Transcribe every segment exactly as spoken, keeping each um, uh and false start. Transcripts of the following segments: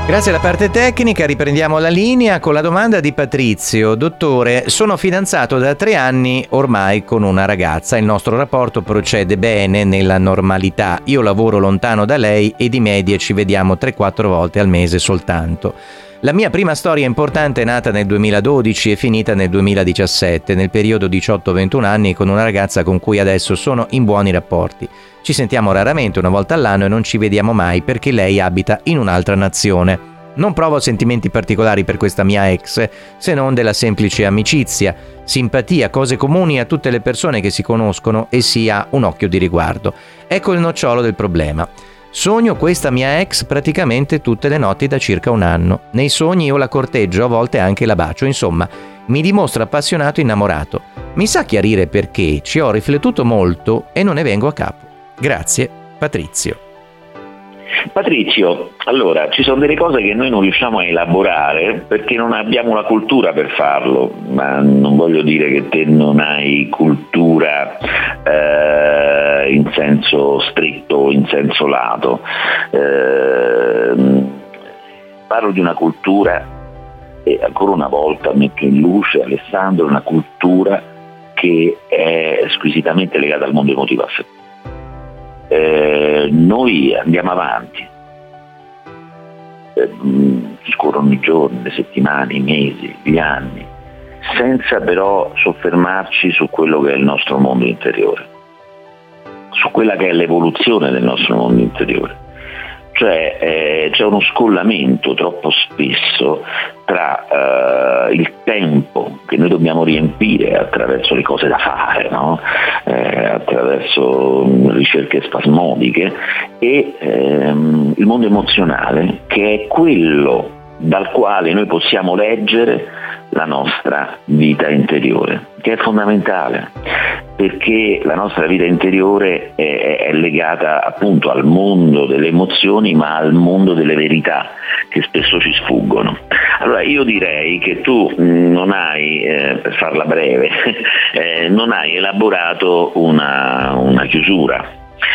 Grazie alla parte tecnica, riprendiamo la linea con la domanda di Patrizio. Dottore, sono fidanzato da tre anni ormai con una ragazza, il nostro rapporto procede bene nella normalità, io lavoro lontano da lei e di media ci vediamo tre quattro volte al mese soltanto. La mia prima storia importante è nata nel duemiladodici e finita nel duemiladiciassette, nel periodo diciotto ventuno anni, con una ragazza con cui adesso sono in buoni rapporti. Ci sentiamo raramente, una volta all'anno, e non ci vediamo mai perché lei abita in un'altra nazione. Non provo sentimenti particolari per questa mia ex, se non della semplice amicizia, simpatia, cose comuni a tutte le persone che si conoscono e si ha un occhio di riguardo. Ecco il nocciolo del problema. Sogno questa mia ex praticamente tutte le notti da circa un anno. Nei sogni io la corteggio, a volte anche la bacio, insomma, mi dimostro appassionato e innamorato. Mi sa chiarire perché? Ci ho riflettuto molto e non ne vengo a capo. Grazie, Patrizio. Patrizio, allora, ci sono delle cose che noi non riusciamo a elaborare perché non abbiamo la cultura per farlo, ma non voglio dire che te non hai cultura eh, in senso stretto, in senso lato. Eh, parlo di una cultura, e ancora una volta metto in luce, Alessandro, una cultura che è squisitamente legata al mondo emotivo affettivo. Eh, noi andiamo avanti, eh, scorrono i giorni, le settimane, i mesi, gli anni, senza però soffermarci su quello che è il nostro mondo interiore, su quella che è l'evoluzione del nostro mondo interiore. Cioè eh, c'è uno scollamento troppo spesso tra eh, il tempo che noi dobbiamo riempire attraverso le cose da fare, no? eh, attraverso ricerche spasmodiche, e ehm, il mondo emozionale, che è quello dal quale noi possiamo leggere la nostra vita interiore, che è fondamentale, perché la nostra vita interiore è, è legata appunto al mondo delle emozioni, ma al mondo delle verità che spesso ci sfuggono. Allora io direi che tu non hai, eh, per farla breve, eh, non hai elaborato una, una chiusura.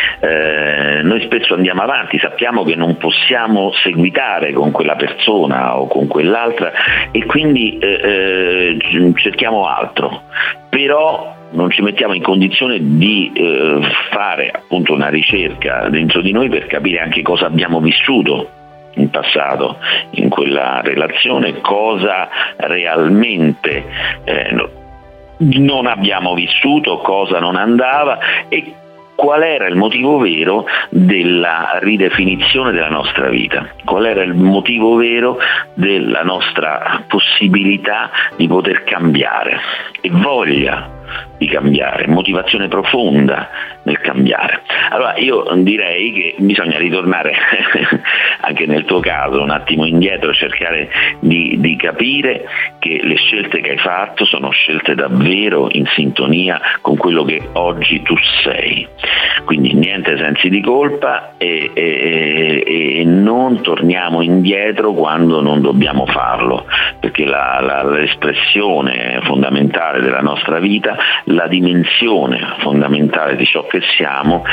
Eh, noi spesso andiamo avanti, sappiamo che non possiamo seguitare con quella persona o con quell'altra e quindi eh, eh, cerchiamo altro, però non ci mettiamo in condizione di eh, fare appunto una ricerca dentro di noi per capire anche cosa abbiamo vissuto in passato in quella relazione, cosa realmente eh, non abbiamo vissuto, cosa non andava e qual era il motivo vero della ridefinizione della nostra vita, qual era il motivo vero della nostra possibilità di poter cambiare e voglia di cambiare, motivazione profonda nel cambiare. Allora io direi che bisogna ritornare anche nel tuo caso un attimo indietro e cercare di, di capire che le scelte che hai fatto sono scelte davvero in sintonia con quello che oggi tu sei, quindi niente sensi di colpa e, e, e non torniamo indietro quando non dobbiamo farlo, perché la, la, l'espressione fondamentale della nostra vita, la dimensione fondamentale di ciò che siamo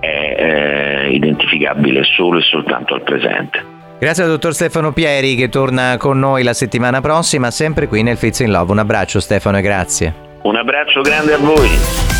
è eh, identificabile solo e soltanto al presente. Grazie al dottor Stefano Pieri, che torna con noi la settimana prossima, sempre qui nel Fits in Love. Un abbraccio Stefano e grazie. Un abbraccio grande a voi.